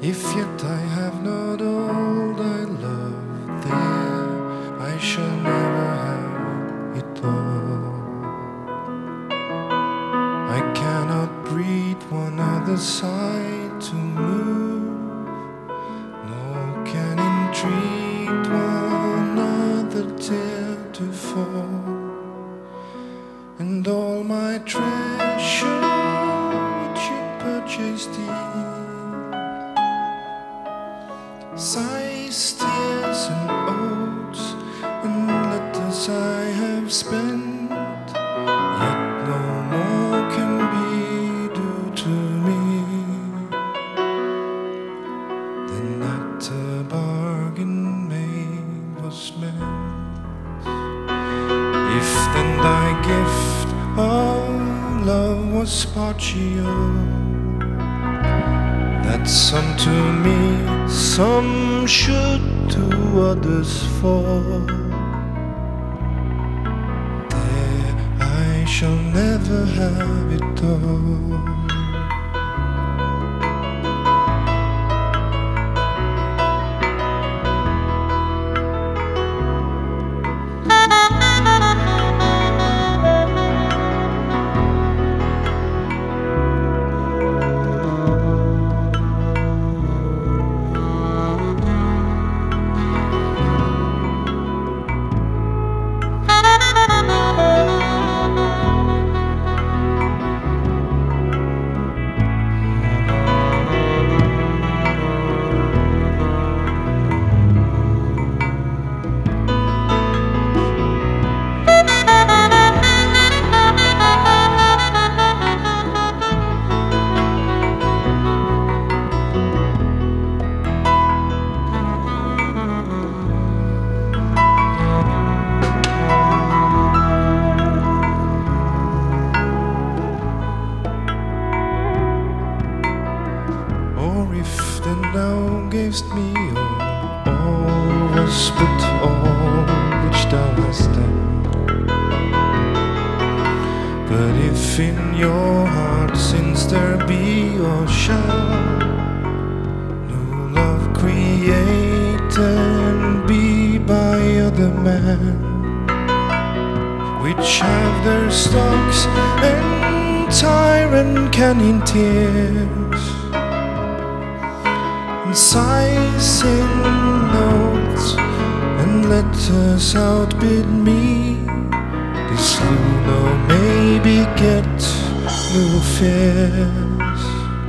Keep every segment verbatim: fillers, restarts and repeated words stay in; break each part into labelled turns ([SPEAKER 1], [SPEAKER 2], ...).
[SPEAKER 1] If yet I have not all thy love there, I shall never have it all. I cannot breathe one other sigh to move, nor can entreat one other tear to fall. And all my treasure which you purchased deep, sighs, tears and oaths and letters I have spent, yet no more can be due to me than that a bargain made was meant. If then thy gift of love was partial, that some to me, some should to others fall, there I shall never have it all. If then thou gavest me all, all was but all which thou hast done. But if in your heart since there be or shall no love created and be by other men, which have their stocks and tyrant can in tears, and sighs in notes and letters outbid me, this Luna may beget new fears.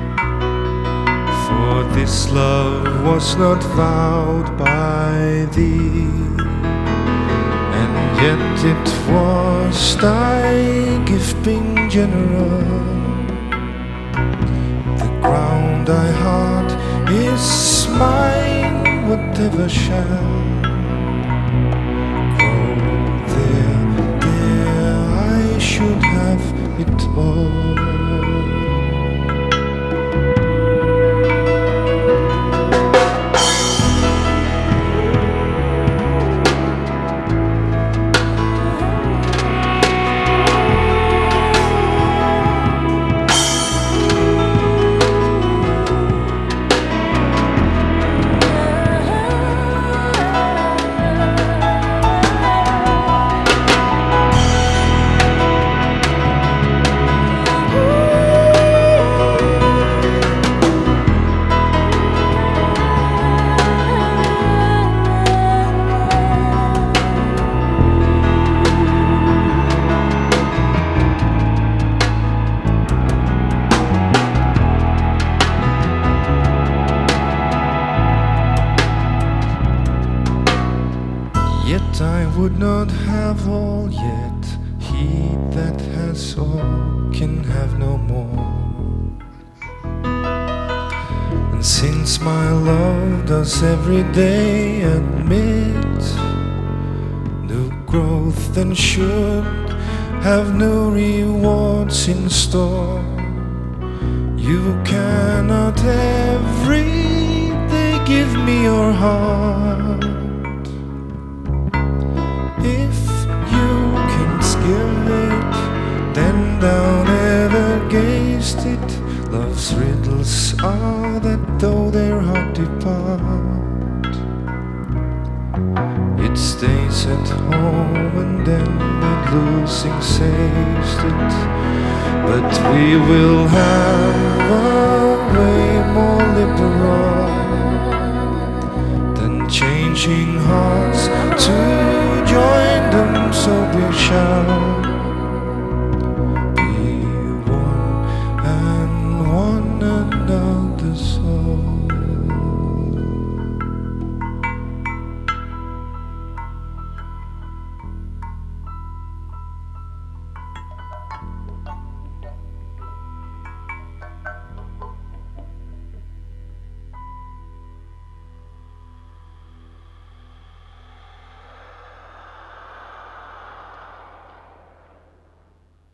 [SPEAKER 1] For this love was not vowed by thee, and yet it was thy gift being general. The ground thy heart is mine, whatever shall grow there, there I should have it all. Yet I would not have all, yet he that has all can have no more. And since my love does every day admit new growth, then should have no rewards in store. You cannot every day give me your heart. If you canst give it, then thou never gavest it, Love's riddles are that though their heart depart, it stays at home and then with losing saves it. But we will have a way more liberal than changing hearts to join them, so we shall